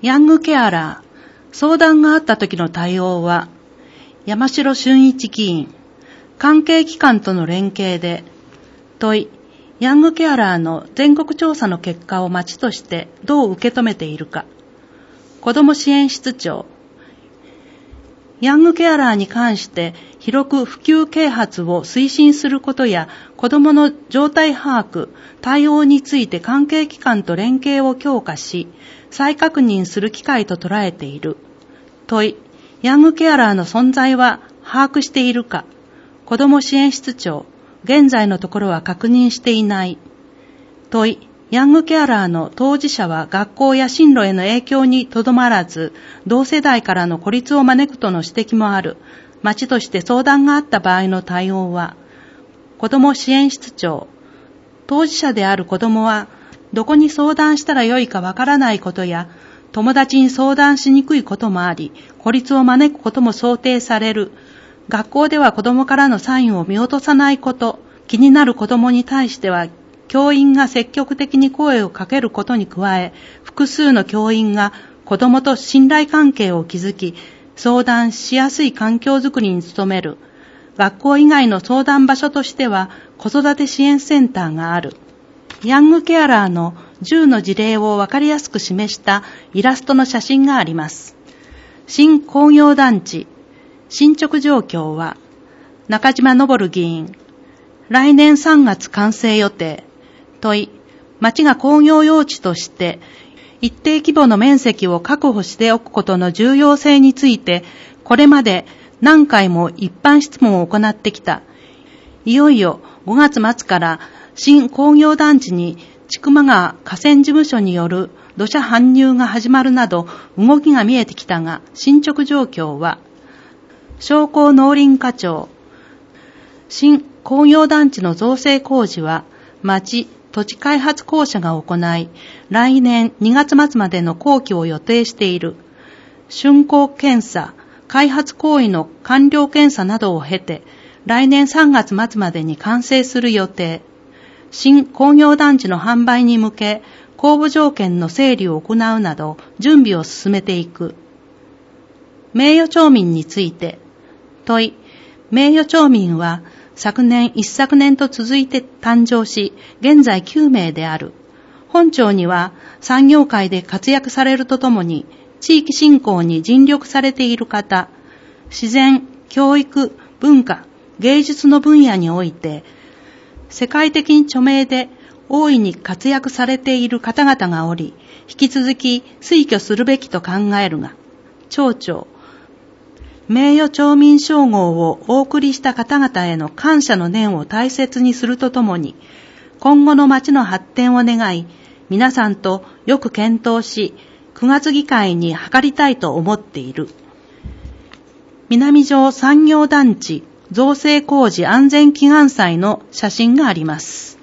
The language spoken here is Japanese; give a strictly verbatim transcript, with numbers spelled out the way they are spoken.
ヤングケアラー、相談があった時の対応は、山城俊一議員、関係機関との連携で、問い、ヤングケアラーの全国調査の結果を町としてどう受け止めているか。子ども支援室長、ヤングケアラーに関して広く普及啓発を推進することや、子どもの状態把握、対応について関係機関と連携を強化し、再確認する機会と捉えている。問い、ヤングケアラーの存在は把握しているか。子ども支援室長、現在のところは確認していない。問い、ヤングケアラーの当事者は学校や進路への影響にとどまらず、同世代からの孤立を招くとの指摘もある。町として相談があった場合の対応は、子ども支援室長、当事者である子どもは、どこに相談したらよいかわからないことや、友達に相談しにくいこともあり、孤立を招くことも想定される。学校では子どもからのサインを見落とさないこと、気になる子どもに対しては、教員が積極的に声をかけることに加え、複数の教員が子どもと信頼関係を築き、相談しやすい環境づくりに努める。学校以外の相談場所としては、子育て支援センターがある。ヤングケアラーのじゅうの事例をわかりやすく示したイラストの写真があります。新工業団地、進捗状況は、中島昇議員、来年さんがつ完成予定。問い、町が工業用地として一定規模の面積を確保しておくことの重要性について、これまで何回も一般質問を行ってきた。いよいよごがつ末から新工業団地に千曲川河川事務所による土砂搬入が始まるなど動きが見えてきたが、進捗状況は、商工農林課長、新工業団地の造成工事は町土地開発公社が行い、来年にがつ末までの工期を予定している。竣工検査、開発行為の完了検査などを経て、来年さんがつ末までに完成する予定。新工業団地の販売に向け、公募条件の整理を行うなど、準備を進めていく。名誉町民について、問い、名誉町民は、昨年一昨年と続いて誕生し、現在きゅうめいである。本町には産業界で活躍されるとともに、地域振興に尽力されている方、自然、教育、文化、芸術の分野において、世界的に著名で大いに活躍されている方々がおり、引き続き推挙するべきと考えるが、町長、名誉町民称号をお送りした方々への感謝の念を大切にするとともに、今後の町の発展を願い、皆さんとよく検討し、くがつ議会に諮りたいと思っている。南城産業団地造成工事安全祈願祭の写真があります。